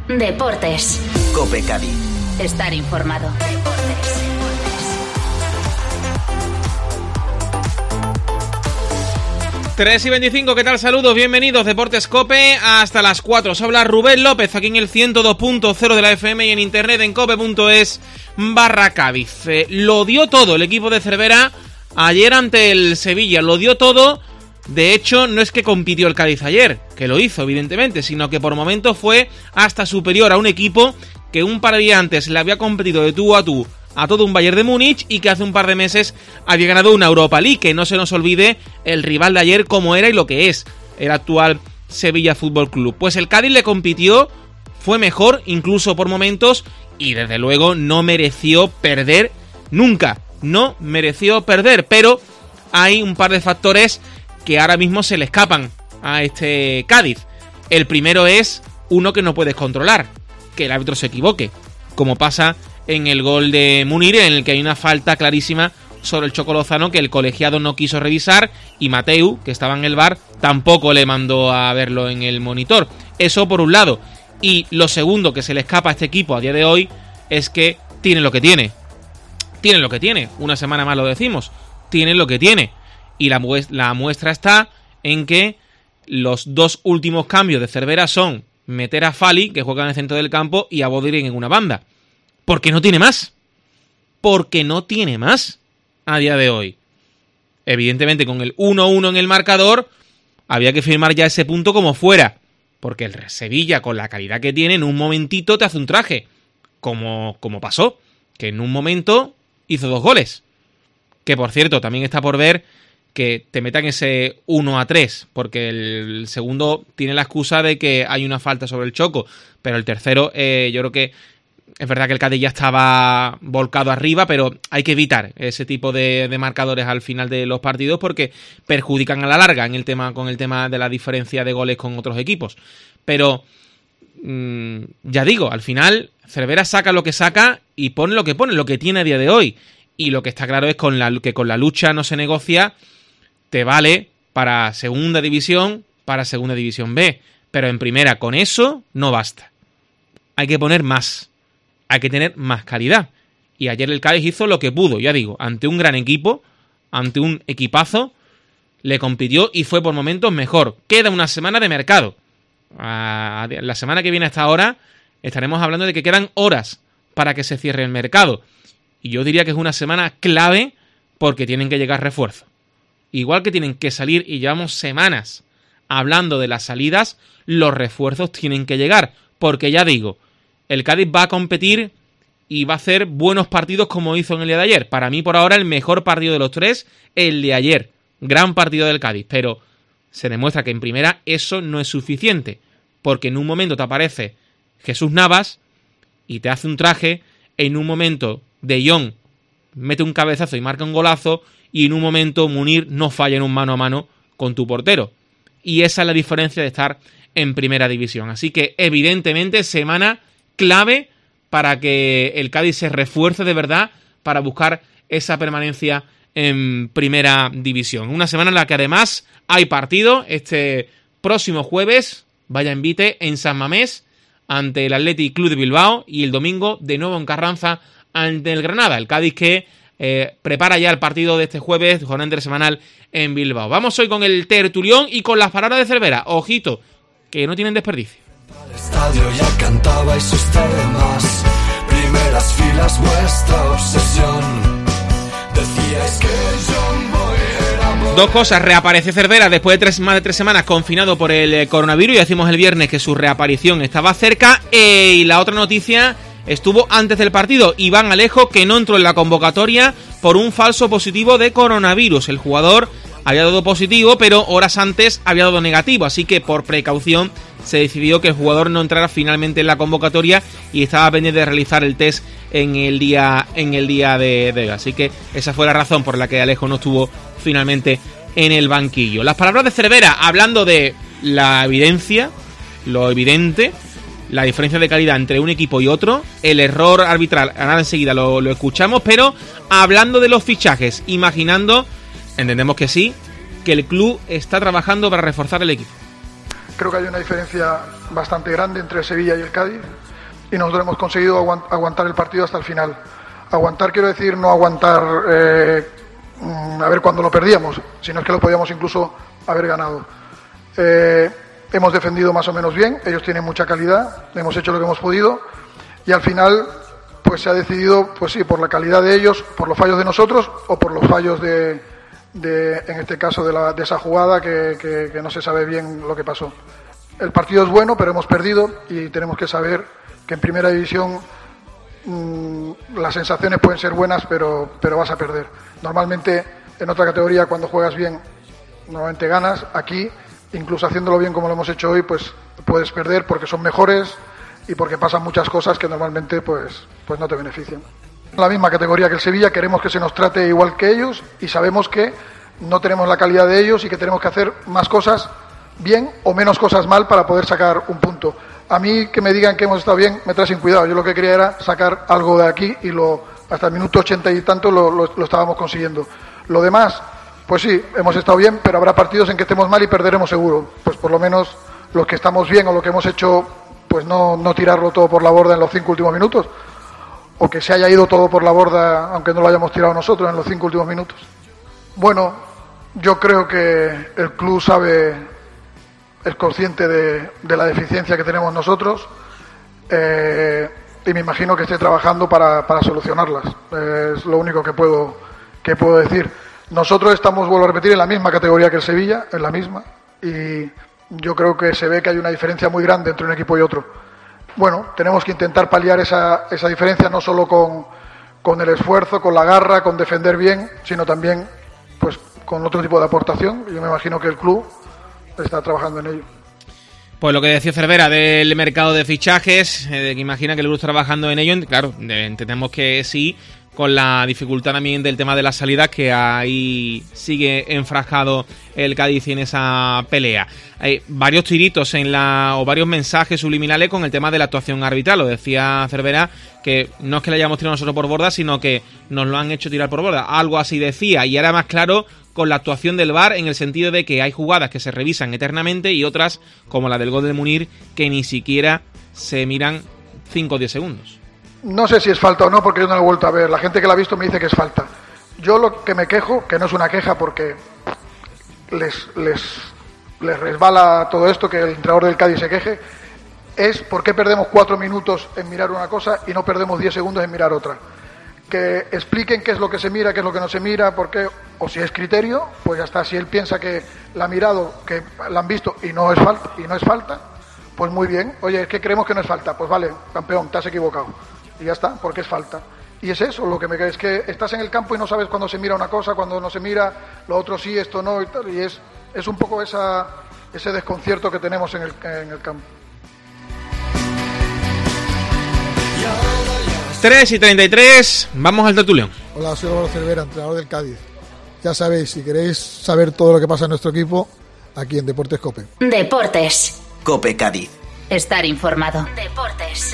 Deportes. COPE Cádiz. Estar informado. Deportes. 3:25, ¿qué tal? Saludos, bienvenidos, Deportes COPE, hasta las 4. Os habla Rubén López, aquí en el 102.0 de la FM y en internet en cope.es/Cádiz. Lo dio todo el equipo de Cervera ayer ante el Sevilla, lo dio todo. De hecho, no es que compitió el Cádiz ayer, que lo hizo evidentemente, sino que por momentos fue hasta superior a un equipo que un par de días antes le había competido de tú a tú a todo un Bayern de Múnich y que hace un par de meses había ganado una Europa League. Que no se nos olvide el rival de ayer como era y lo que es el actual Sevilla Fútbol Club. Pues el Cádiz le compitió, fue mejor incluso por momentos y desde luego no mereció perder nunca. No mereció perder, pero hay un par de factores que ahora mismo se le escapan a este Cádiz. El primero es uno que no puedes controlar, que el árbitro se equivoque, como pasa en el gol de Munir, en el que hay una falta clarísima sobre el Choco Lozano que el colegiado no quiso revisar y Mateu, que estaba en el VAR, tampoco le mandó a verlo en el monitor. Eso por un lado. Y lo segundo que se le escapa a este equipo a día de hoy es que tiene lo que tiene. Tiene lo que tiene. Una semana más lo decimos. Tiene lo que tiene. Y la muestra está en que los dos últimos cambios de Cervera son meter a Fali, que juega en el centro del campo, y a Bodirin en una banda. Porque no tiene más. Porque no tiene más a día de hoy. Evidentemente, con el 1-1 en el marcador, había que firmar ya ese punto como fuera. Porque el Sevilla, con la calidad que tiene, en un momentito te hace un traje. Como pasó. Que en un momento hizo 2 goles. Que por cierto, también está por ver que te metan ese 1-3. Porque el segundo tiene la excusa de que hay una falta sobre el Choco. Pero el tercero, yo creo que es verdad que el Cádiz ya estaba volcado arriba, pero hay que evitar ese tipo de marcadores al final de los partidos porque perjudican a la larga con el tema de la diferencia de goles con otros equipos. Pero, ya digo, al final Cervera saca lo que saca y pone lo que tiene a día de hoy. Y lo que está claro es que con la lucha no se negocia, te vale para segunda división, para segunda división B. Pero en primera, con eso no basta. Hay que poner más. Hay que tener más calidad. Y ayer el Cádiz hizo lo que pudo, ya digo, ante un gran equipo, ante un equipazo, le compitió y fue por momentos mejor. Queda una semana de mercado. La semana que viene hasta ahora estaremos hablando de que quedan horas para que se cierre el mercado. Y yo diría que es una semana clave porque tienen que llegar refuerzos. Igual que tienen que salir, y llevamos semanas hablando de las salidas, los refuerzos tienen que llegar. Porque ya digo, el Cádiz va a competir y va a hacer buenos partidos como hizo en el día de ayer. Para mí, por ahora, el mejor partido de los tres, el de ayer. Gran partido del Cádiz, pero se demuestra que en primera eso no es suficiente. Porque en un momento te aparece Jesús Navas y te hace un traje, en un momento De Jong mete un cabezazo y marca un golazo, y en un momento Munir no falla en un mano a mano con tu portero. Y esa es la diferencia de estar en primera división. Así que, evidentemente, semana clave para que el Cádiz se refuerce de verdad para buscar esa permanencia en primera división. Una semana en la que además hay partido este próximo jueves, vaya invite, en San Mamés ante el Athletic Club de Bilbao, y el domingo de nuevo en Carranza ante el Granada. El Cádiz que prepara ya el partido de este jueves, jornada intersemanal en Bilbao. Vamos hoy con el tertulión y con las palabras de Cervera. Ojito, que no tienen desperdicio. Al estadio ya cantabais sus temas, primeras filas vuestra obsesión, decíais que John Boy era... Dos cosas: reaparece Cervera después de más de 3 semanas confinado por el coronavirus, y decimos el viernes que su reaparición estaba cerca, y la otra noticia estuvo antes del partido. Iván Alejo, que no entró en la convocatoria por un falso positivo de coronavirus. El jugador había dado positivo, pero horas antes había dado negativo, así que por precaución se decidió que el jugador no entrara finalmente en la convocatoria y estaba pendiente de realizar el test en el día de hoy. Así que esa fue la razón por la que Alejo no estuvo finalmente en el banquillo. Las palabras de Cervera hablando de la evidencia, lo evidente, la diferencia de calidad entre un equipo y otro, el error arbitral, ahora enseguida lo escuchamos, pero hablando de los fichajes, imaginando, entendemos que sí, que el club está trabajando para reforzar el equipo. creo que hay una diferencia bastante grande entre el Sevilla y el Cádiz, y nosotros hemos conseguido aguantar el partido hasta el final. Aguantar quiero decir no aguantar a ver cuándo lo perdíamos, sino es que lo podíamos incluso haber ganado. Hemos defendido más o menos bien, ellos tienen mucha calidad, hemos hecho lo que hemos podido, y al final pues se ha decidido, pues sí, por la calidad de ellos, por los fallos de nosotros o por los fallos de en este caso de esa jugada que no se sabe bien lo que pasó. El partido es bueno, pero hemos perdido, y tenemos que saber que en primera división las sensaciones pueden ser buenas, pero vas a perder. Normalmente en otra categoría, cuando juegas bien, normalmente ganas. Aquí, incluso haciéndolo bien como lo hemos hecho hoy, pues puedes perder porque son mejores y porque pasan muchas cosas que normalmente pues no te benefician. En la misma categoría que el Sevilla, queremos que se nos trate igual que ellos, y sabemos que no tenemos la calidad de ellos y que tenemos que hacer más cosas bien o menos cosas mal para poder sacar un punto. A mí que me digan que hemos estado bien me trae sin cuidado. Yo lo que quería era sacar algo de aquí, y hasta el minuto 80 y tanto lo estábamos consiguiendo. Lo demás, pues sí, hemos estado bien, pero habrá partidos en que estemos mal y perderemos seguro. Pues por lo menos los que estamos bien o lo que hemos hecho, pues no tirarlo todo por la borda en los 5 últimos minutos, o que se haya ido todo por la borda aunque no lo hayamos tirado nosotros en los 5 últimos minutos. Bueno, yo creo que el club es consciente de la deficiencia que tenemos nosotros, y me imagino que esté trabajando para solucionarlas. Es lo único que puedo decir. Nosotros estamos, vuelvo a repetir, en la misma categoría que el Sevilla, en la misma, y yo creo que se ve que hay una diferencia muy grande entre un equipo y otro. Bueno, tenemos que intentar paliar esa diferencia, no solo con el esfuerzo, con la garra, con defender bien, sino también pues con otro tipo de aportación. Yo me imagino que el club está trabajando en ello. Pues lo que decía Cervera del mercado de fichajes, de que imagina que el club está trabajando en ello, claro, entendemos que sí, con la dificultad también del tema de las salidas, que ahí sigue enfrascado el Cádiz en esa pelea. Hay varios tiritos o varios mensajes subliminales con el tema de la actuación arbitral. Lo decía Cervera, que no es que le hayamos tirado nosotros por borda, sino que nos lo han hecho tirar por borda. Algo así decía, y era más claro con la actuación del VAR, en el sentido de que hay jugadas que se revisan eternamente y otras, como la del gol de Munir, que ni siquiera se miran 5 o 10 segundos. No sé si es falta o no, porque yo no lo he vuelto a ver. La gente que la ha visto me dice que es falta. Yo lo que me quejo, que no es una queja porque les resbala todo esto, que el entrenador del Cádiz se queje, es por qué perdemos 4 minutos en mirar una cosa y no perdemos 10 segundos en mirar otra. Que expliquen qué es lo que se mira, qué es lo que no se mira, por qué, o si es criterio, pues ya está. Si él piensa que la ha mirado, que la han visto y no es falta, pues muy bien. Oye, es que creemos que no es falta. Pues vale, campeón, te has equivocado. Y ya está, porque es falta. Y es eso, lo que me es que estás en el campo y no sabes cuándo se mira una cosa, cuándo no se mira, lo otro sí, esto no, y tal. Y es un poco ese desconcierto que tenemos en el campo. 3:33, vamos al tertulión. Hola, soy Álvaro Cervera, entrenador del Cádiz. Ya sabéis, si queréis saber todo lo que pasa en nuestro equipo, aquí en Deportes COPE. Deportes. COPE Cádiz. Estar informado. Deportes.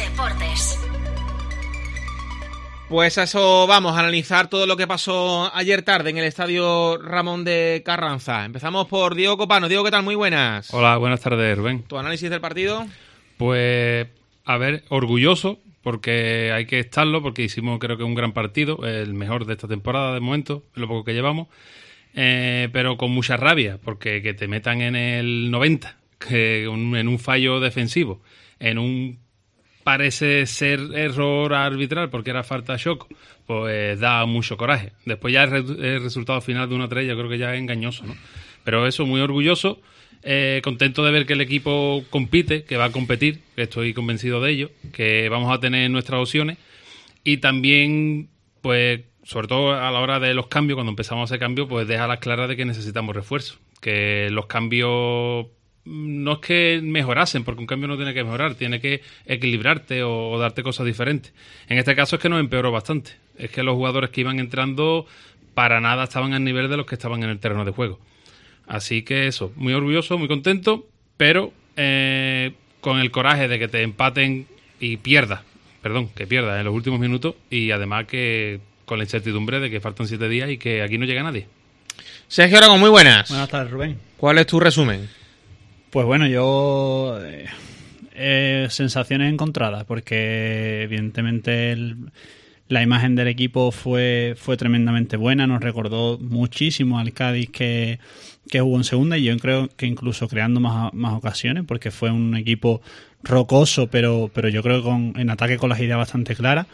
Pues a eso vamos, a analizar todo lo que pasó ayer tarde en el estadio Ramón de Carranza. Empezamos por Diego Copano. Diego, ¿qué tal? Muy buenas. Hola, buenas tardes, Rubén. ¿Tu análisis del partido? Pues, a ver, orgulloso, porque hay que estarlo, porque hicimos creo que un gran partido, el mejor de esta temporada de momento, lo poco que llevamos, pero con mucha rabia, porque que te metan en el 90, en un fallo defensivo, en un parece ser error arbitral porque era falta de Choco, pues da mucho coraje. Después ya el resultado final de 1-3 yo creo que ya es engañoso, ¿no? Pero eso, muy orgulloso, contento de ver que el equipo compite, que va a competir, que estoy convencido de ello, que vamos a tener nuestras opciones, y también, pues, sobre todo a la hora de los cambios, cuando empezamos a hacer cambios, pues deja las claras de que necesitamos refuerzo, que los cambios no es que mejorasen, porque un cambio no tiene que mejorar, tiene que equilibrarte o darte cosas diferentes. En este caso es que nos empeoró bastante. Es que los jugadores que iban entrando para nada estaban al nivel de los que estaban en el terreno de juego. Así que eso, muy orgulloso, muy contento, pero con el coraje de que te empaten y que pierdas en los últimos minutos, y además que con la incertidumbre de que faltan 7 días y que aquí no llega nadie. Sergio Aragón, muy buenas. Buenas tardes, Rubén. ¿Cuál es tu resumen? Pues bueno, yo sensaciones encontradas, porque evidentemente la imagen del equipo fue tremendamente buena, nos recordó muchísimo al Cádiz que jugó en segunda, y yo creo que incluso creando más ocasiones, porque fue un equipo rocoso, pero yo creo que en ataque con las ideas bastante claras,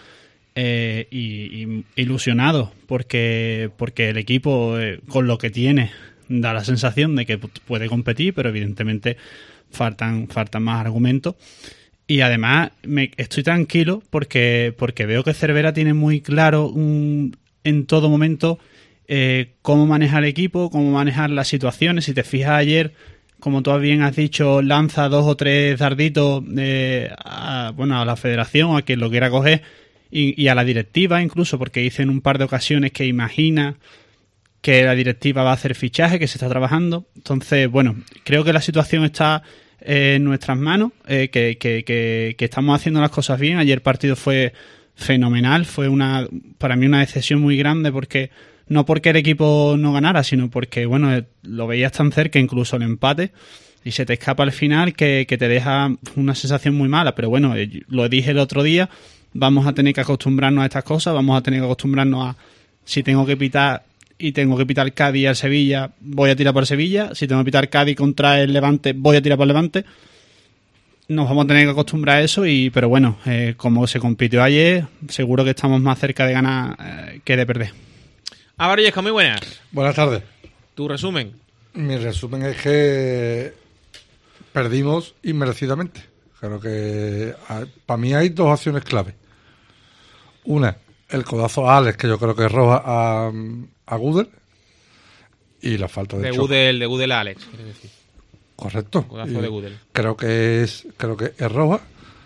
y ilusionado, porque el equipo con lo que tiene da la sensación de que puede competir, pero evidentemente faltan más argumentos. Y además estoy tranquilo porque veo que Cervera tiene muy claro en todo momento cómo manejar el equipo, cómo manejar las situaciones. Si te fijas ayer, como tú bien has dicho, lanza 2 o 3 darditos a la federación o a quien lo quiera coger, y a la directiva incluso, porque dice en un par de ocasiones que imagina que la directiva va a hacer fichaje, que se está trabajando. Entonces, bueno, creo que la situación está en nuestras manos, que estamos haciendo las cosas bien. Ayer el partido fue fenomenal, fue para mí una decepción muy grande, porque no porque el equipo no ganara, sino porque, bueno, lo veías tan cerca, incluso el empate, y se te escapa al final, que te deja una sensación muy mala. Pero bueno, lo dije el otro día, vamos a tener que acostumbrarnos a estas cosas, vamos a tener que acostumbrarnos a, si tengo que pitar y tengo que pitar Cádiz al Sevilla, voy a tirar por Sevilla. Si tengo que pitar Cádiz contra el Levante, voy a tirar por Levante. Nos vamos a tener que acostumbrar a eso, pero bueno, como se compitió ayer, seguro que estamos más cerca de ganar que de perder. Vallejo, muy buenas. Buenas tardes. ¿Tu resumen? Mi resumen es que perdimos inmerecidamente. Creo que para mí hay 2 acciones clave. Una, el codazo a Alex, que yo creo que es roja a Gudel, y la falta de choque. De Gudel a Alex, quieres decir. Correcto. Codazo de Gudel. Creo que es roja,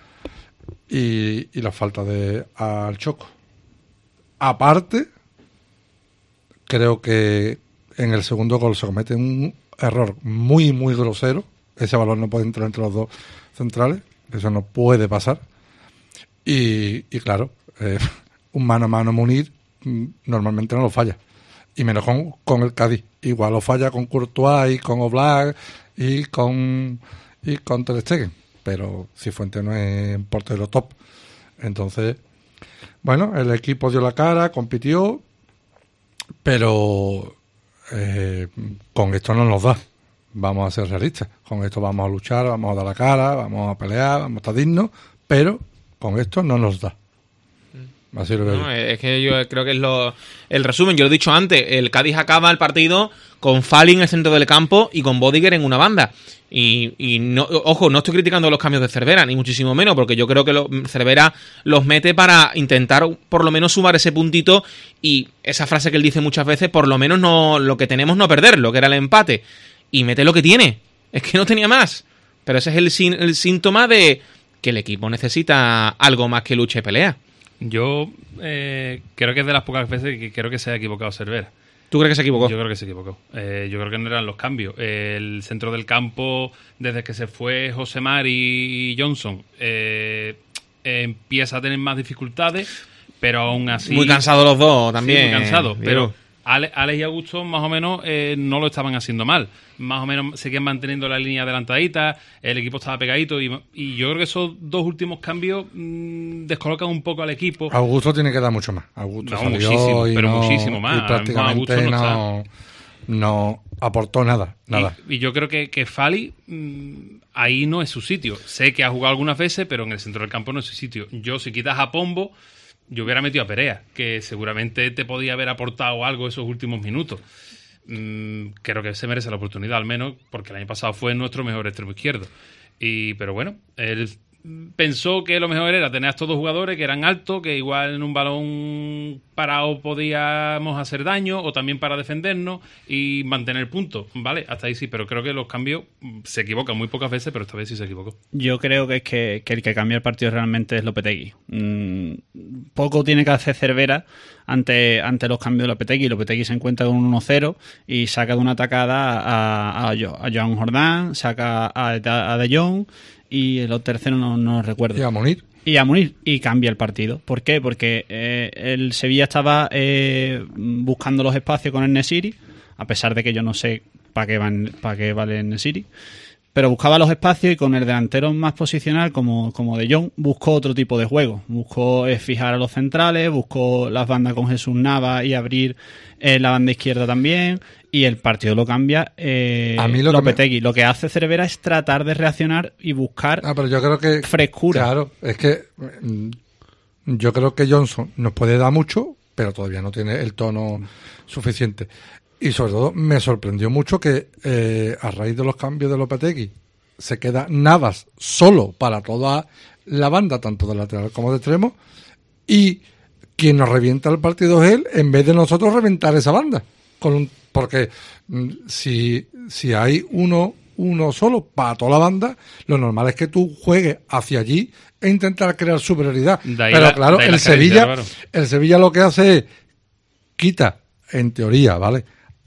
y la falta al Choco. Aparte, creo que en el segundo gol se comete un error muy, muy grosero. Ese balón no puede entrar entre los 2 centrales, eso no puede pasar. Y claro, un mano a mano Munir normalmente no lo falla, y menos con el Cádiz. Igual lo falla con Courtois y con Oblak y con Ter Stegen, pero Cifuentes no es un portero top. Entonces, bueno, el equipo dio la cara, compitió, pero con esto no nos da. Vamos a ser realistas. Con esto vamos a luchar, vamos a dar la cara, vamos a pelear, vamos a estar dignos, pero con esto no nos da. Así lo veo. No, es que yo creo que es el resumen. Yo lo he dicho antes, el Cádiz acaba el partido con Fali en el centro del campo y con Bodiger en una banda. Y no, ojo, no estoy criticando los cambios de Cervera, ni muchísimo menos, porque yo creo que Cervera los mete para intentar por lo menos sumar ese puntito, y esa frase que él dice muchas veces, por lo menos no, lo que tenemos no perderlo, que era el empate. Y mete lo que tiene. Es que no tenía más. Pero ese es el síntoma de que el equipo necesita algo más que lucha y pelea. Yo creo que es de las pocas veces que creo que se ha equivocado Cervera. ¿Tú crees que se equivocó? Yo creo que se equivocó. Yo creo que no eran los cambios. El centro del campo, desde que se fue Josemar y Johnson, empieza a tener más dificultades, pero aún así... Muy cansados los dos también. Sí, muy cansados, pero Alex y Augusto más o menos no lo estaban haciendo mal. Más o menos seguían manteniendo la línea adelantadita, el equipo estaba pegadito, y yo creo que esos 2 últimos cambios descolocan un poco al equipo. Augusto tiene que dar mucho más. Augusto no, muchísimo, pero muchísimo más. Y prácticamente no aportó nada. Y yo creo que Fali ahí no es su sitio. Sé que ha jugado algunas veces, pero en el centro del campo no es su sitio. Yo, si quitas a Pombo, yo hubiera metido a Perea, que seguramente te podía haber aportado algo esos últimos minutos. Creo que se merece la oportunidad, al menos, porque el año pasado fue nuestro mejor extremo izquierdo. Pero bueno, él pensó que lo mejor era tener a estos 2 jugadores que eran altos, que igual en un balón parado podíamos hacer daño, o también para defendernos y mantener puntos, ¿vale? Hasta ahí sí, pero creo que los cambios se equivocan muy pocas veces, pero esta vez sí se equivocó. Yo creo que es que el que cambia el partido realmente es Lopetegui. Poco tiene que hacer Cervera ante los cambios de Lopetegui. Lopetegui se encuentra con un 1-0 y saca de una atacada a Joan Jordán, saca a De Jong, y el tercero no recuerdo. Y a Munir. Y cambia el partido. ¿Por qué? Porque el Sevilla estaba buscando los espacios con el Nesiri, a pesar de que yo no sé para qué vale el Nesiri. pero buscaba los espacios y con el delantero más posicional como De Jong buscó otro tipo de juego. Buscó fijar a los centrales, buscó las bandas con Jesús Navas y abrir la banda izquierda también, y el partido lo cambia a mí Lopetegui. Lo que hace Cervera es tratar de reaccionar y buscar pero yo creo que, frescura. Claro, es que yo creo que Johnson nos puede dar mucho, pero todavía no tiene el tono suficiente. Y sobre todo me sorprendió mucho que a raíz de los cambios de Lopetegui se queda Navas solo para toda la banda, tanto de lateral como de extremo, y quien nos revienta el partido es él, en vez de nosotros reventar esa banda. Porque si hay uno solo para toda la banda, lo normal es que tú juegues hacia allí e intentar crear superioridad. Pero claro, el Sevilla lo que hace es quita, en teoría, ¿vale?,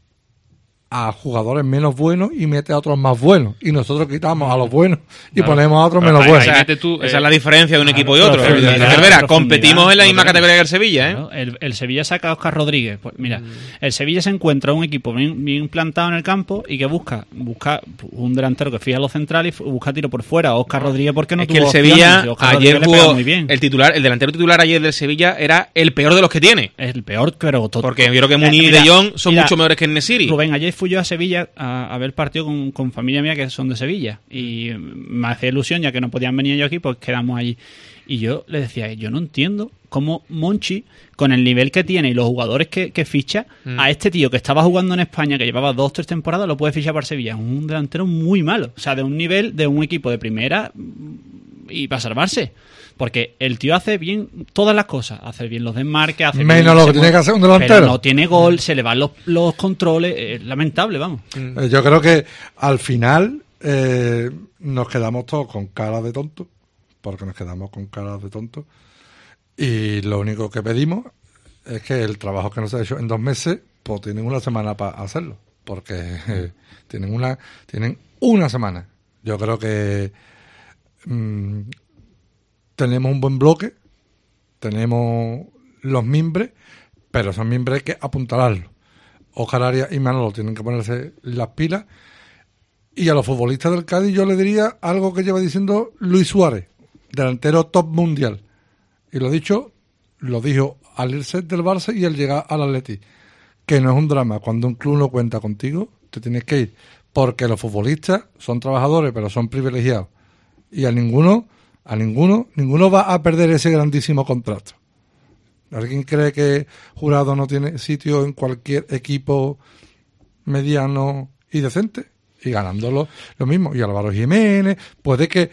a jugadores menos buenos y mete a otros más buenos, y nosotros quitamos a los buenos y ponemos a otros menos buenos. Esa es la diferencia de un equipo y otro. Cervera, competimos en la misma categoría que el Sevilla, ¿eh? Claro, el Sevilla saca a Óscar Rodríguez. Pues mira, el Sevilla se encuentra un equipo bien plantado en el campo y que busca un delantero que fija los centrales y busca tiro por fuera. Óscar Rodríguez, porque no tuvo el Sevilla ayer jugó muy bien. el delantero titular ayer del Sevilla era el peor de los que tiene. Es el peor, pero porque yo creo que Muniz y De Jong son mucho mejores que Nesiri. Rubén, ayer fui yo a Sevilla a ver el partido con familia mía que son de Sevilla, y me hacía ilusión, ya que no podían venir ellos aquí, pues quedamos allí. Y yo le decía, yo no entiendo cómo Monchi, con el nivel que tiene y los jugadores que ficha, a este tío que estaba jugando en España, que llevaba 2 o 3 temporadas, lo puede fichar para Sevilla. Es un delantero muy malo, o sea, de un nivel de un equipo de primera y para salvarse. Porque el tío hace bien todas las cosas. Hace bien los desmarques, hace menos bien, lo que tiene que hacer un delantero. Pero no tiene gol, se le van los controles. Es lamentable, vamos. Yo creo que al final nos quedamos todos con cara de tonto. Porque nos quedamos con cara de tonto. Y lo único que pedimos es que el trabajo que nos ha hecho en 2 meses, pues tienen una semana para hacerlo. Porque tienen una semana. Yo creo que tenemos un buen bloque, tenemos los mimbres, pero esos mimbres hay que apuntalarlos. Óscar Arias y Manolo tienen que ponerse las pilas. Y a los futbolistas del Cádiz yo le diría algo que lleva diciendo Luis Suárez, delantero top mundial. Y lo dijo al irse del Barça y al llegar al Atleti, que no es un drama. Cuando un club no cuenta contigo, te tienes que ir. Porque los futbolistas son trabajadores, pero son privilegiados. Y a ninguno va a perder ese grandísimo contrato. ¿Alguien cree que Jurado no tiene sitio en cualquier equipo mediano y decente? Y ganándolo lo mismo. Y Álvaro Jiménez, puede que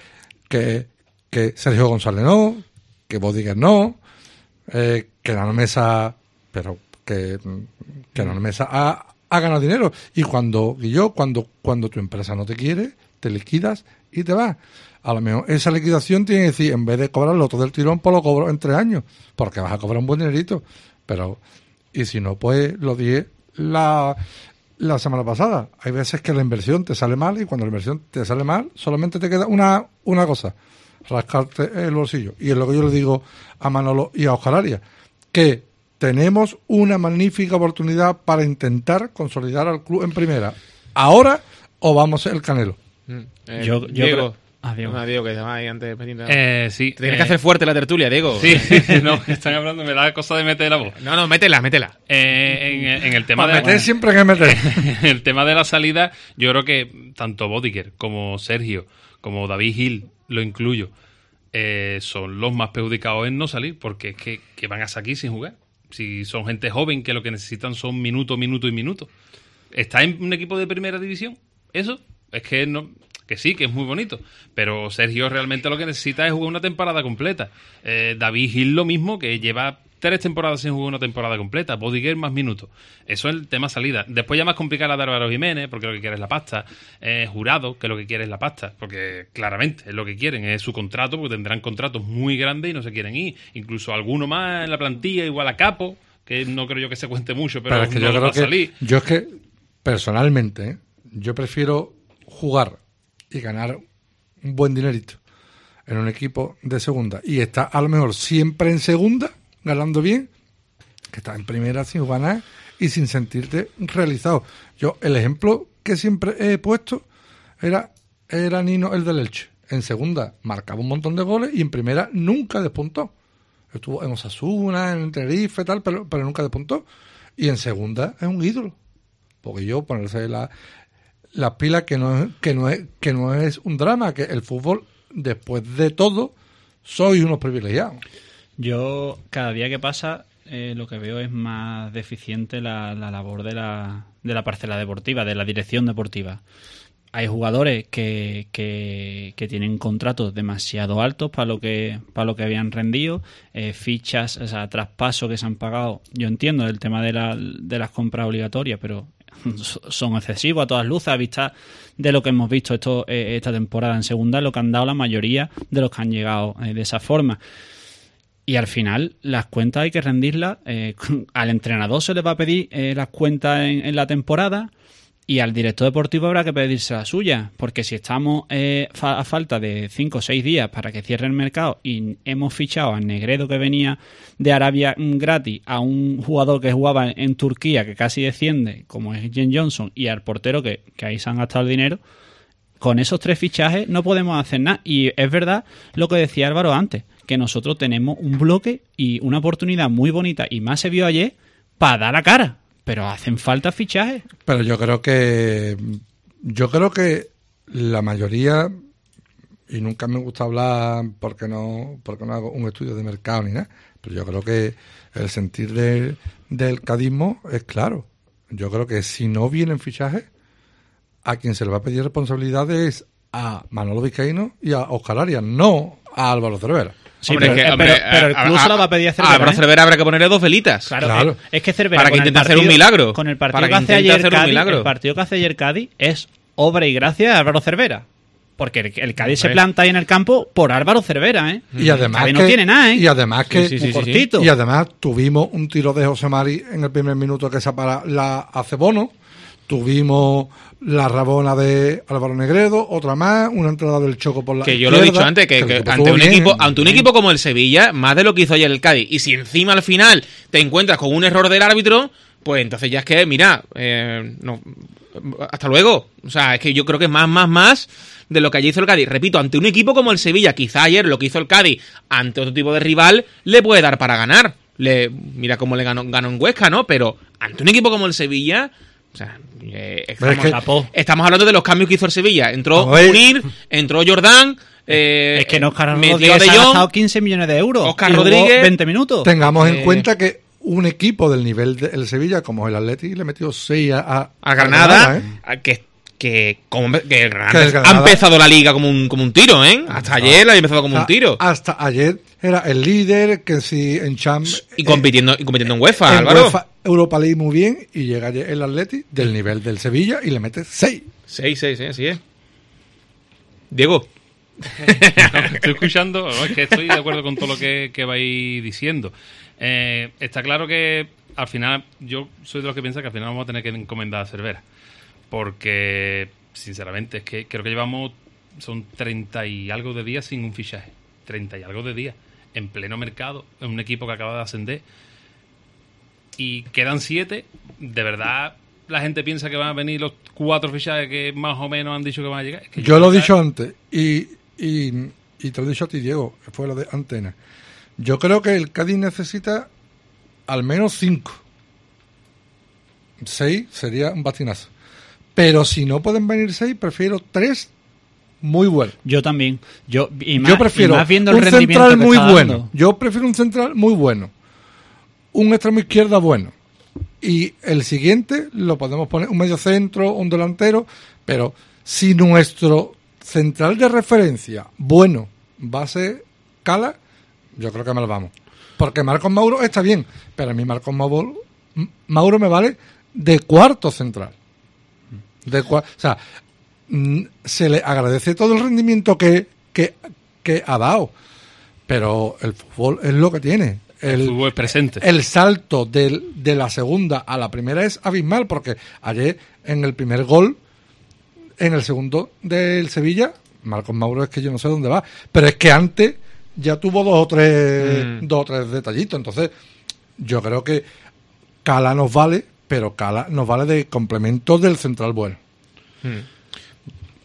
Sergio González no, que Bodiger no, que Nano Mesa, pero que Nano Mesa ha ganado dinero. Y cuando tu empresa no te quiere, te liquidas y te vas. A lo mejor esa liquidación tiene que decir, en vez de cobrarlo todo el tirón, pues lo cobro en 3 años, porque vas a cobrar un buen dinerito. Pero, y si no, pues lo dije la semana pasada. Hay veces que la inversión te sale mal, y cuando la inversión te sale mal, solamente te queda una cosa, rascarte el bolsillo. Y es lo que yo le digo a Manolo y a Óscar Arias, que tenemos una magnífica oportunidad para intentar consolidar al club en primera. Ahora, o vamos a ser el Canelo. Yo Diego. Diego, que estaba ahí antes pendiente. Sí. Tienes que hacer fuerte la tertulia, Diego. Sí, no, están hablando, me da cosa de meter la voz. No, métela. En el tema para meter siempre hay que meter. El tema de la salida, yo creo que tanto Bodiger como Sergio, como David Gil, lo incluyo, son los más perjudicados en no salir, porque es que van a salir sin jugar. Si son gente joven que lo que necesitan son minuto. ¿Está en un equipo de primera división? Eso es que no... Que sí, que es muy bonito, pero Sergio realmente lo que necesita es jugar una temporada completa. David Gil lo mismo, que lleva 3 temporadas sin jugar una temporada completa. Bodiger más minutos. Eso es el tema salida. Después ya más complicada la de Álvaro Jiménez, porque lo que quiere es la pasta. Jurado, que lo que quiere es la pasta, porque claramente es lo que quieren, es su contrato, porque tendrán contratos muy grandes y no se quieren ir. Incluso alguno más en la plantilla, igual a Capo, que no creo yo que se cuente mucho, pero es que no yo va creo a salir. Yo es que, personalmente, yo prefiero jugar y ganar un buen dinerito en un equipo de segunda y está a lo mejor siempre en segunda ganando bien, que está en primera sin ganar y sin sentirte realizado. Yo el ejemplo que siempre he puesto era era Nino el del Elche. En segunda marcaba un montón de goles y en primera nunca despuntó. Estuvo en Osasuna, en Tenerife, tal, pero nunca despuntó. Y en segunda es un ídolo. Porque yo ponerse las pilas que no es un drama, que el fútbol, después de todo, soy unos privilegiados. Yo, cada día que pasa, lo que veo es más deficiente la labor de la parcela deportiva, de la dirección deportiva. Hay jugadores que tienen contratos demasiado altos para lo que habían rendido, fichas, o sea, traspasos que se han pagado. Yo entiendo el tema de las compras obligatorias, pero son excesivos a todas luces a vista de lo que hemos visto esta temporada en segunda, lo que han dado la mayoría de los que han llegado de esa forma. Y al final las cuentas hay que rendirlas. Al entrenador se le va a pedir las cuentas en la temporada, y al director deportivo habrá que pedirse la suya, porque si estamos a falta de 5 o 6 días para que cierre el mercado y hemos fichado a Negredo, que venía de Arabia gratis, a un jugador que jugaba en Turquía que casi desciende, como es Jen Johnson, y al portero que ahí se han gastado el dinero, con esos 3 fichajes no podemos hacer nada. Y es verdad lo que decía Álvaro antes, que nosotros tenemos un bloque y una oportunidad muy bonita, y más se vio ayer, para dar la cara. Pero hacen falta fichajes. Pero yo creo que la mayoría, y nunca me gusta hablar porque no hago un estudio de mercado ni nada, pero yo creo que el sentir del cadismo es claro. Yo creo que si no vienen fichajes, a quien se le va a pedir responsabilidades es a Manolo Vizcaíno y a Óscar Arias, no a Álvaro Cervera. Sí, pero el club se lo va a pedir a Cervera. A Álvaro Cervera habrá que ponerle 2 velitas. Claro. Es que Cervera, para que intente hacer un milagro. Con el partido que hace ayer Cádiz, el partido que hace ayer Cádiz es obra y gracia de Álvaro Cervera. Porque el Cádiz se planta ahí en el campo por Álvaro Cervera, ¿eh? Y además Cádiz no tiene nada, ¿eh? Y además que muy cortito. Y además tuvimos un tiro de José Mari en el primer minuto que la hace Bono. Tuvimos la rabona de Álvaro Negredo, otra más, una entrada del Choco por la que izquierda. Yo lo he dicho antes, que ante un equipo como el Sevilla, más de lo que hizo ayer el Cádiz, y si encima al final te encuentras con un error del árbitro, pues entonces ya es que, mira, no, hasta luego. O sea, es que yo creo que es más de lo que ayer hizo el Cádiz. Repito, ante un equipo como el Sevilla, quizá ayer lo que hizo el Cádiz ante otro tipo de rival le puede dar para ganar. Mira cómo le ganó en Huesca, ¿no? Pero ante un equipo como el Sevilla... O sea, estamos hablando de los cambios que hizo el Sevilla. Entró Munir, entró Jordán. Es que Óscar Rodríguez ha gastado 15 millones de euros. Óscar Rodríguez. 20 minutos. Tengamos en cuenta que un equipo del nivel del Sevilla, como el Atleti, le metió 6 a Granada. Que Granada ha empezado la liga como un tiro, ¿eh? Hasta ayer la había empezado como un tiro. Hasta ayer era el líder, que si en Champions... Y compitiendo en UEFA, Álvaro. UEFA, Europa League muy bien, y llega ayer el Atleti del nivel del Sevilla y le mete 6. 6, así es. Diego. Estoy escuchando, es que estoy de acuerdo con todo lo que vais diciendo. Está claro que al final, yo soy de los que piensa que al final vamos a tener que encomendar a Cervera. Porque, sinceramente, es que creo que son 30 y algo de días sin un fichaje. 30 y algo de días. En pleno mercado, en un equipo que acaba de ascender. Y quedan 7. De verdad, la gente piensa que van a venir los 4 fichajes que más o menos han dicho que van a llegar. Es que yo lo he dicho antes, y te lo he dicho a ti, Diego, fue lo de Antena. Yo creo que el Cádiz necesita al menos 5. 6 sería un bastinazo. Pero si no pueden venir 6, prefiero 3 muy buenos. Yo también. Yo prefiero más viendo un el rendimiento central muy bueno. Dando. Yo prefiero un central muy bueno. Un extremo izquierda bueno. Y el siguiente lo podemos poner un medio centro, un delantero. Pero si nuestro central de referencia bueno va a ser Cala, yo creo que me lo vamos. Porque Marcos Mauro está bien, pero a mí Marcos Mauro me vale de cuarto central. O sea, se le agradece todo el rendimiento que ha dado, pero el fútbol es lo que tiene. El fútbol es presente. El salto de la segunda a la primera es abismal, porque ayer en el primer gol, en el segundo del Sevilla, Marcos Mauro es que yo no sé dónde va, pero es que antes ya tuvo dos o tres detallitos. Entonces yo creo que Cala nos vale, pero Cala nos vale de complemento del central bueno.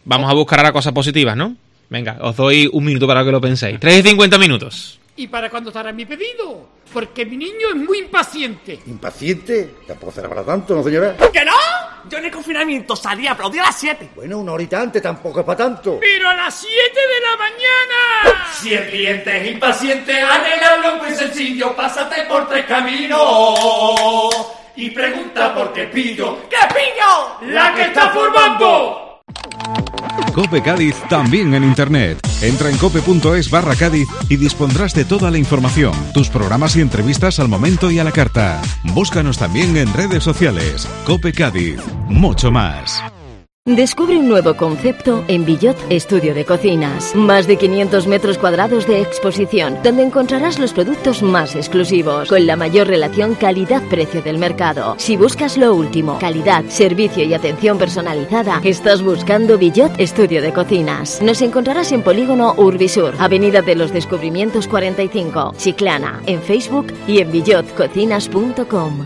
Vamos a buscar ahora cosas positivas, ¿no? Venga, os doy un minuto para que lo penséis. 3:50 minutos. ¿Y para cuándo estará mi pedido? Porque mi niño es muy impaciente. ¿Impaciente? Tampoco será para tanto, ¿no, señora? ¿Que no? Yo en el confinamiento salí a aplaudir a las 7. Bueno, una horita antes tampoco es para tanto. ¡Pero a las 7 de la mañana! Si el cliente es impaciente, arreglarlo muy sencillo. Pásate por 3 caminos y pregunta por qué pillo. ¿Qué pillo? ¡La que está formando! COPE Cádiz también en internet. Entra en cope.es/Cádiz y dispondrás de toda la información, tus programas y entrevistas al momento y a la carta. Búscanos también en redes sociales. COPE Cádiz, mucho más. Descubre un nuevo concepto en Villot Estudio de Cocinas. Más de 500 metros cuadrados de exposición, donde encontrarás los productos más exclusivos, con la mayor relación calidad-precio del mercado. Si buscas lo último, calidad, servicio y atención personalizada, estás buscando Villot Estudio de Cocinas. Nos encontrarás en Polígono Urbisur, Avenida de los Descubrimientos 45, Chiclana, en Facebook y en villotcocinas.com.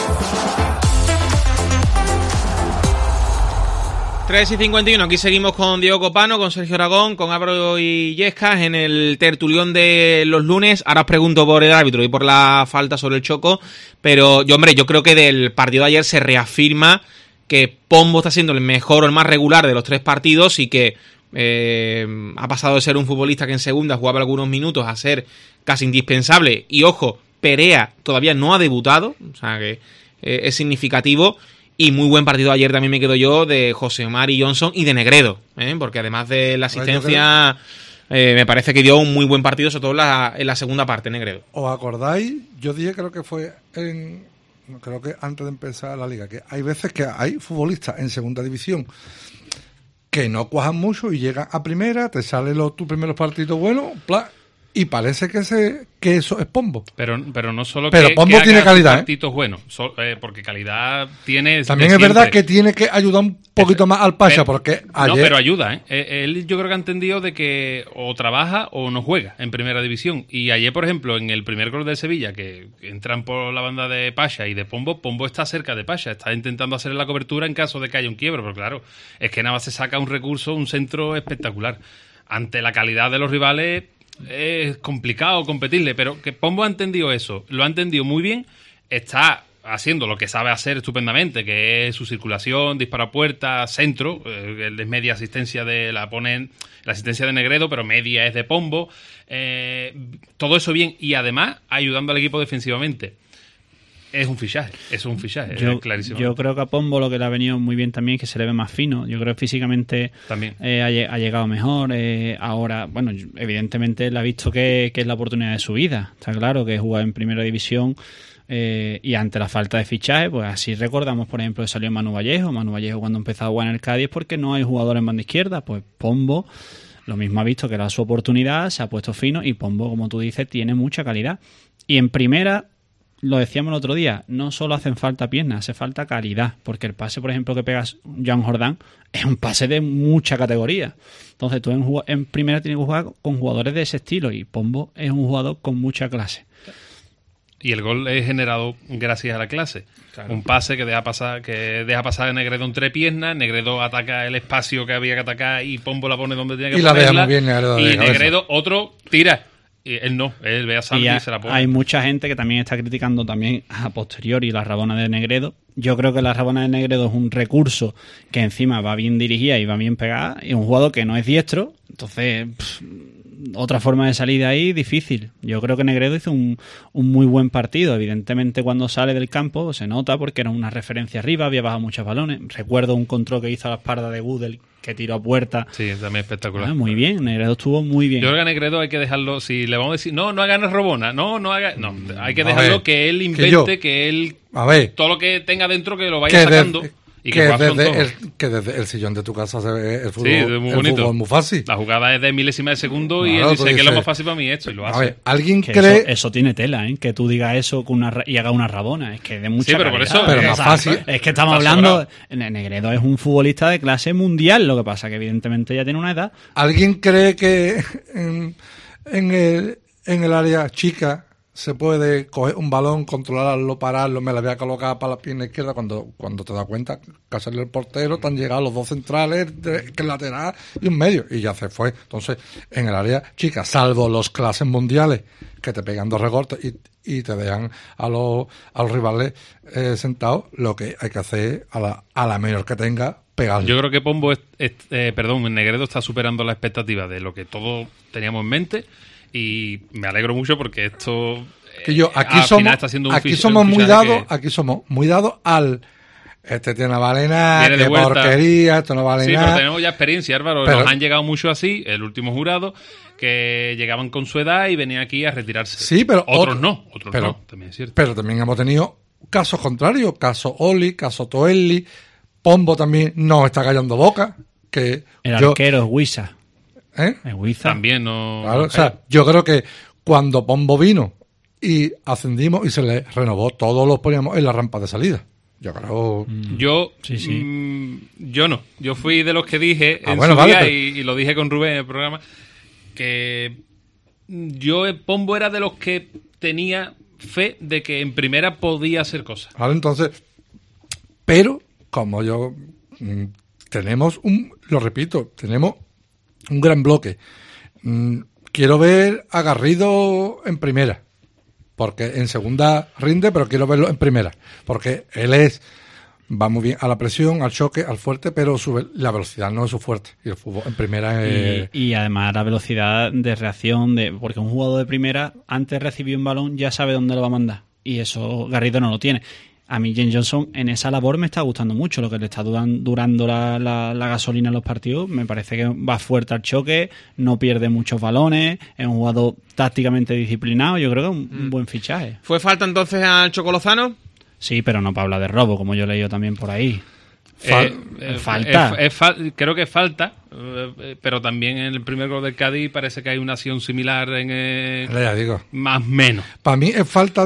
3:51, aquí seguimos con Diego Copano, con Sergio Aragón, con Álvaro y Yescas en el tertulión de los lunes. Ahora os pregunto por el árbitro y por la falta sobre el Choco, pero yo creo que del partido de ayer se reafirma que Pombo está siendo el mejor o el más regular de los 3 partidos y que ha pasado de ser un futbolista que en segunda jugaba algunos minutos a ser casi indispensable. Y ojo, Perea todavía no ha debutado, o sea que es significativo. Y muy buen partido ayer también me quedo yo de José Omar y Johnson y de Negredo, porque además de la asistencia me parece que dio un muy buen partido, sobre todo en la segunda parte, Negredo. ¿Os acordáis? Yo dije, creo que fue creo que antes de empezar la liga, que hay veces que hay futbolistas en segunda división que no cuajan mucho y llegan a primera, te salen tus primeros partidos buenos, y parece que eso es Pombo. Pero no solo pero que Pombo tiene calidad, partidos buenos, porque calidad tiene. También es verdad que tiene que ayudar un poquito más al Pasha, porque ayer... No, pero ayuda, Él yo creo que ha entendido de que o trabaja o no juega en primera división. Y ayer, por ejemplo, en el primer gol de Sevilla, que entran por la banda de Pasha y de Pombo está cerca de Pasha, está intentando hacer la cobertura en caso de que haya un quiebro, pero claro, es que nada más se saca un recurso, un centro espectacular. Ante la calidad de los rivales es complicado competirle, pero que Pombo ha entendido eso, lo ha entendido muy bien, está haciendo lo que sabe hacer estupendamente, que es su circulación, disparo a puerta, centro, es media asistencia la asistencia de Negredo, pero media es de Pombo, todo eso bien, y además ayudando al equipo defensivamente. Es un fichaje, clarísimo. Yo creo que a Pombo lo que le ha venido muy bien también es que se le ve más fino. Yo creo que físicamente también ha llegado mejor. Ahora, bueno, evidentemente él ha visto que es la oportunidad de su vida. Está claro que jugar en primera división y ante la falta de fichaje, pues así recordamos, por ejemplo, que salió Manu Vallejo. Manu Vallejo cuando empezó a jugar en el Cádiz porque no hay jugador en banda izquierda. Pues Pombo lo mismo ha visto que era su oportunidad, se ha puesto fino y Pombo, como tú dices, tiene mucha calidad. Y en primera... Lo decíamos el otro día, no solo hacen falta piernas, hace falta calidad, porque el pase, por ejemplo, que pega Joan Jordán es un pase de mucha categoría. Entonces tú en primera tienes que jugar con jugadores de ese estilo y Pombo es un jugador con mucha clase. Y el gol es generado gracias a la clase. Claro. Un pase que deja pasar a Negredo entre piernas, Negredo ataca el espacio que había que atacar y Pombo la pone donde tiene que ponerla. Y la deja muy bien Negredo. Y Negredo, otro, tira. Él ve a Santi y se la pone. Hay mucha gente que también está criticando también a posteriori la rabona de Negredo. Yo creo que la rabona de Negredo es un recurso que encima va bien dirigida y va bien pegada, y un jugador que no es diestro, entonces otra forma de salir de ahí difícil. Yo creo que Negredo hizo un muy buen partido. Evidentemente cuando sale del campo se nota porque era una referencia arriba, había bajado muchos balones. Recuerdo un control que hizo a la espalda de Gudel que tiró a puerta. Sí, también espectacular. Muy bien, Negredo estuvo muy bien. Yo creo que a Negredo hay que dejarlo, si le vamos a decir, no hagas robona, no hay que dejarlo que él invente, que él todo lo que tenga dentro que lo vaya sacando. Y que desde el sillón de tu casa se ve el fútbol, muy bonito. El fútbol muy fácil. La jugada es de milésima de segundo y él dice que es lo más fácil para mí esto y lo hace. A ver, ¿alguien que cree...? Eso tiene tela, que tú digas eso y hagas una rabona. Es que de mucha pero calidad. por eso, pero más fácil. Es que estamos hablando... Negredo es un futbolista de clase mundial, lo que pasa que evidentemente ya tiene una edad. ¿Alguien cree que en el área chica se puede coger un balón, controlarlo, pararlo, me la voy a colocar para la pierna izquierda, cuando te das cuenta que salió el portero, te han llegado los dos centrales, que el lateral y un medio, y ya se fue. Entonces, en el área chica, salvo los clases mundiales, que te pegan 2 recortes y te dejan a los rivales sentados, lo que hay que hacer a la menor que tenga, pegarle. Yo creo que Pombo, Negredo está superando la expectativa de lo que todos teníamos en mente, y me alegro mucho porque esto que yo aquí somos muy dados al este tiene una balena, qué porquería, esto no vale nada. Sí, pero tenemos ya experiencia, Álvaro. Nos han llegado mucho así, el último jurado, que llegaban con su edad y venían aquí a retirarse. Sí, pero otros no, también es cierto. Pero también hemos tenido casos contrarios, caso Oli, caso Toelli, Pombo también nos está callando boca. Que el arquero es Huiza. Es Huiza. También no. Claro, o sea, yo creo que cuando Pombo vino y ascendimos y se le renovó, todos los poníamos en la rampa de salida. Yo creo. Yo no. Yo fui de los que dije en su día, y lo dije con Rubén en el programa, que yo Pombo era de los que tenía fe de que en primera podía hacer cosas. Vale, entonces, pero como yo tenemos tenemos un gran bloque. Quiero ver a Garrido en primera, porque en segunda rinde, pero quiero verlo en primera, porque él va muy bien a la presión, al choque, al fuerte, pero la velocidad no es su fuerte, y el fútbol en primera es... Y además la velocidad de reacción, porque un jugador de primera, antes de recibir un balón, ya sabe dónde lo va a mandar, y eso Garrido no lo tiene. A mí James Johnson en esa labor me está gustando mucho, lo que le está durando la gasolina en los partidos. Me parece que va fuerte al choque, no pierde muchos balones, es un jugador tácticamente disciplinado. Yo creo que es un buen fichaje. ¿Fue falta entonces al Choco Lozano? Sí, pero no para hablar de robo, como yo he leído también por ahí. Falta. Creo que falta, pero también en el primer gol del Cádiz parece que hay una acción similar ya digo. Más o menos. Para mí es falta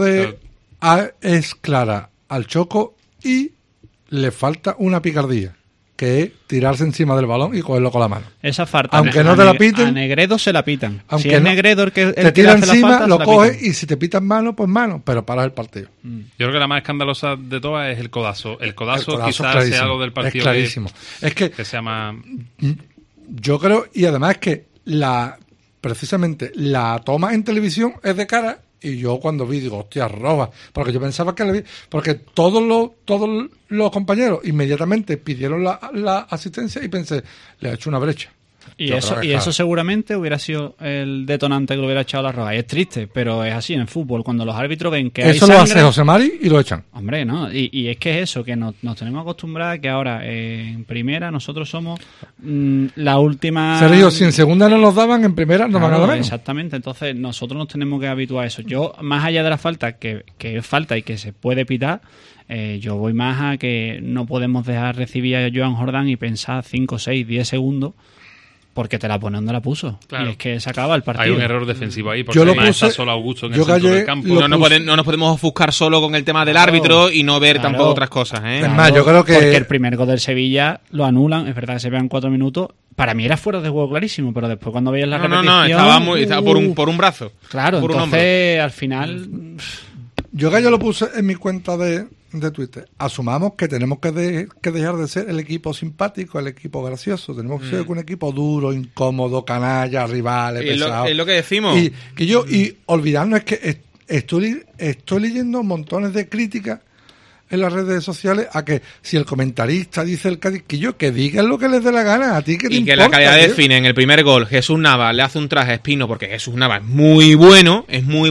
es clara al Choco, y le falta una picardía, que es tirarse encima del balón y cogerlo con la mano. Esa falta, aunque no te la piten, a Negredo se la pitan. Aunque si es Negredo el que te tira encima, lo coges, y si te pitan mano, pues mano, pero paras el partido. Yo creo que la más escandalosa de todas es el codazo. El codazo quizás sea algo del partido. Es clarísimo. Que se llama... Yo creo, y además que precisamente la toma en televisión es de cara. Y yo cuando vi, digo, hostia, roba. Porque yo pensaba que le vi. Porque todos los compañeros inmediatamente pidieron la asistencia, y pensé, le ha hecho una brecha. Y eso seguramente hubiera sido el detonante que lo hubiera echado la roja. Y es triste, pero es así en el fútbol. Cuando los árbitros ven que hay sangre, lo hace José Mari y lo echan. Hombre, ¿no? Y es que es eso, que nos tenemos acostumbrados a que ahora en primera nosotros somos la última... Sergio, si en segunda no nos daban, en primera nos van a dar menos. Exactamente, entonces nosotros nos tenemos que habituar a eso. Yo, más allá de la falta, que es falta y que se puede pitar, yo voy más a que no podemos dejar recibir a Joan Jordán y pensar 5, 6, 10 segundos, porque te la pone donde la puso. Claro. Y es que se acaba el partido. Hay un error defensivo ahí, porque además está solo Augusto en el centro del campo. No nos podemos ofuscar solo con el tema del árbitro y no ver tampoco otras cosas. Es más, yo creo que... Porque el primer gol del Sevilla lo anulan, es verdad que se vean 4 minutos. Para mí era fuera de juego clarísimo, pero después cuando veías la repetición... estaba por un brazo. Claro, por entonces al final... Yo lo puse en mi cuenta de Twitter. Asumamos que tenemos que dejar de ser el equipo simpático, el equipo gracioso. Tenemos que ser un equipo duro, incómodo, canalla, rivales, pesado. Es lo que decimos. Y olvidarnos es que estoy leyendo montones de críticas en las redes sociales a que si el comentarista dice el Cádiz, que digan lo que les dé la gana, a ti que te importa. Y que la calidad de Fine en el primer gol, Jesús Navas le hace un traje a Espino, porque Jesús Navas es muy bueno.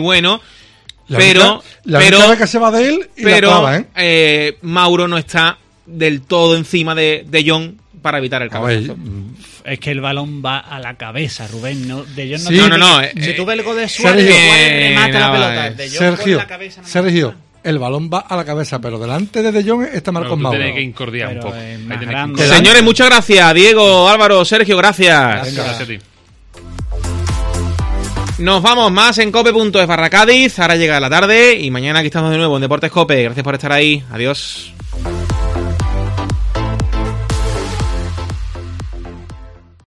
Pero vez que se va de él y la clava, Mauro no está del todo encima de John para evitar el cabezazo. Es que el balón va a la cabeza, Rubén. No, de John si tú ves el gol de Suárez, remata la pelota. De John Sergio, la cabeza, Sergio, el balón va a la cabeza, pero delante de John está Marcos Mauro. Tiene que incordiar un poco. Señores, muchas gracias. Diego, Álvaro, Sergio, gracias. Gracias a ti. Nos vamos más en cope.es/Cádiz. Ahora llega la tarde y mañana aquí estamos de nuevo en Deportes Cope. Gracias por estar ahí. Adiós.